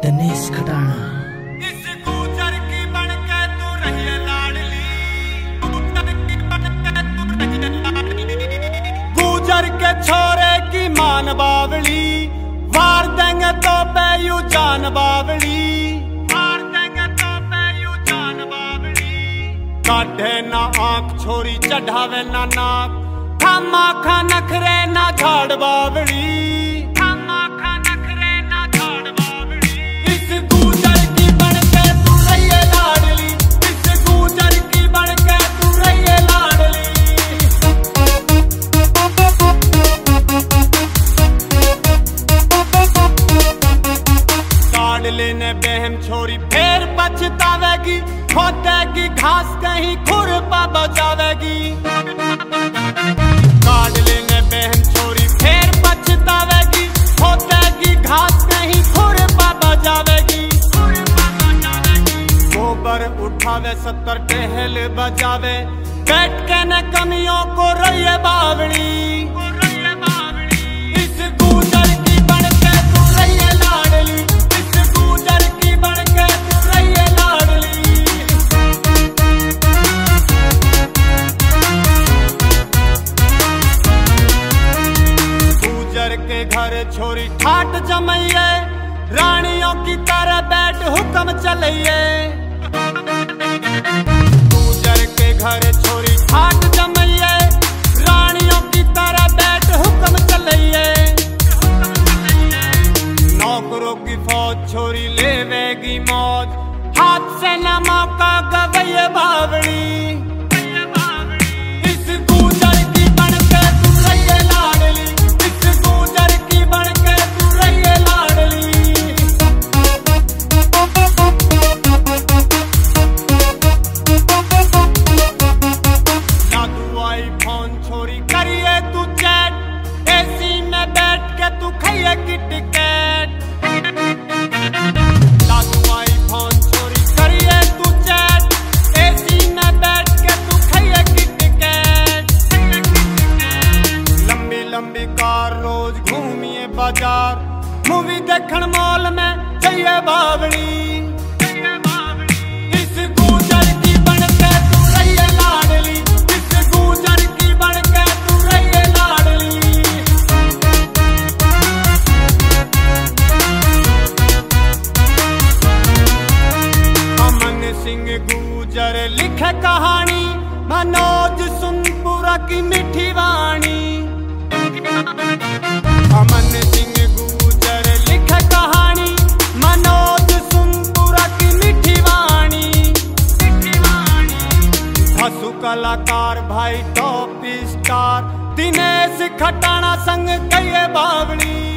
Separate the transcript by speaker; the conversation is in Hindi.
Speaker 1: दिनेश खटाना।
Speaker 2: इस गुजर की बनके तू रही लाडली, गुजर के छोरे की मान बावली, वार देंगे तो पे यू जान बावली, वार देंगे तो पे यू जान बावली। काढ़े ना आंख छोरी चढ़ावे ना नाक, खामा खा नखरे ना झाड़ बावली, खामा खा नखरे ना झाड़ बावली। इस गुजर की बनके तू रही लाडली, इस गुजर की बनके तू रही लाडली। काढ़ लेने बहम छोरी फिर पछतावेगी, खोदेगी घास कहीं खुरपा बजावेगी। काढ़ लेने बहन छोरी फिर पछतावेगी, खोदेगी घास कहीं खुरपा बजावेगी। गोबर उठावे 70 टहल बजावे, बैठ के न कमियों को रही बावड़ी। इस गुजर की बनके तू रही लाडली, इस गुजर की बनके तू रही लाडली। गुजर के घर छोरी ठाट जमैये, रानियों की तरह बैठ हुक्म चलैये। गुजर के घर छोरी ठाट जमैये, रानियों की तरह बैठ हुक्म चलैये। नौकरों की फौज छोरी लेवेगी मौज, हाथ से न मौका गवैये बावड़ी। इस गुजर की बनके तू रही लाडली, इस गुजर की बनके तू रही लाडली। जादू आई फोन छोरी करिए तू चैट, एसी में बैठ के तू खाइए किटकैट। जादू आई फोन छोरी करिए तू चैट, एसी में बैठ के तू खाइए किटकैट। लंबी लंबी कार रोज घूमिए बाजार, मूवी देखन मॉल में जाइए बावड़ी। इस गुजर की बनके तू रही लाडली, इस गुजर की बनके तू रही लाडली। अमन सिंह गुजर लिखे कहानी, मनोज सुनपुरा की मीठी वाणी। अमन सिंह गुजर लिखे कहानी, मनोज सुनपुरा की मीठी वाणी। हंसू कलाकार भाई टॉप स्टार, दिनेश खटाना संग गए बावड़ी।